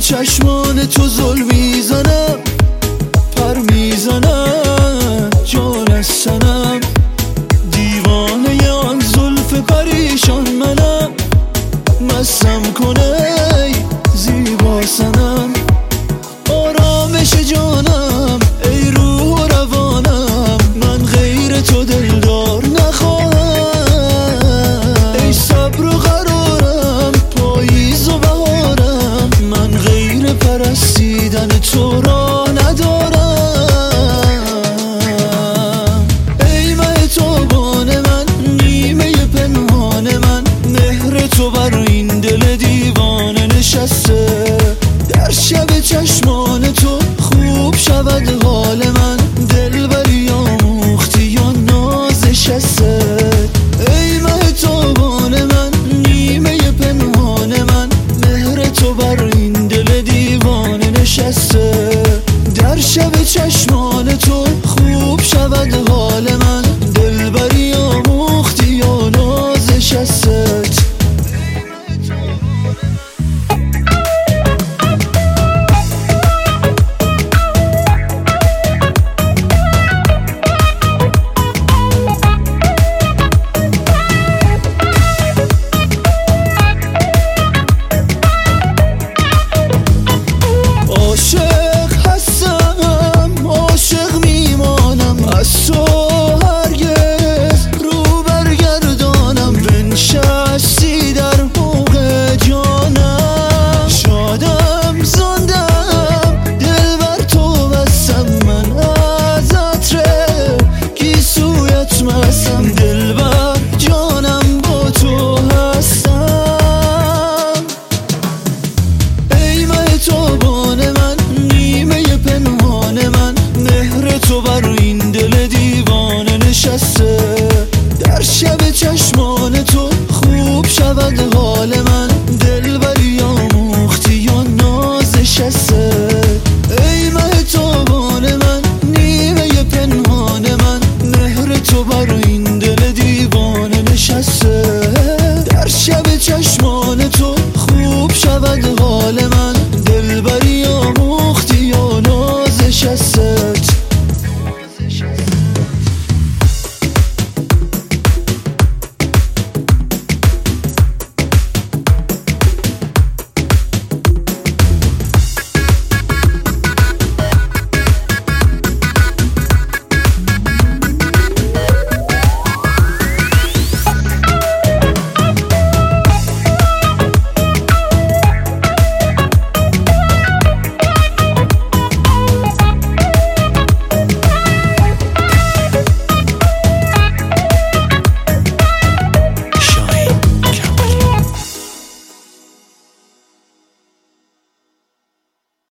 چشمان تو زل میزنم، پر میزنم جان از سنم، دیوانه آن زلف پریشان منم، مستم کنه ای زیبا سنم، آرامش جانم ای روح و روانم، من غیر تو دلدار نخواهم، ای صبر و قرارم پاییز و بهارم، من غیر پرستیدن تو را ندارم. ای مه تابان من، نیمه پنهان من، مهر تو بر این دل دیوانه نشسته، در شب چشمان تو خوب شود حال من، دلبری آموختی یا ناز شسته. ای مه تابان من، نیمه پنهان من، مهر تو بر این دل دیوانه نشسته، در شب چشمان تو خوب شود حال من، دلبری آموختی یا ناز شسته. عاشق هستم، عاشق میمانم، از تو هرگز رو برگردانم، بنشستی در حوض جانم، شادم زندم دل بر تو بستم، من از عطر گیسویت مستم، دل بر جانم با تو هستم. ای مه تابان من، نیمه پنهان من، مهر تو بر این دل دیوانه نشسته،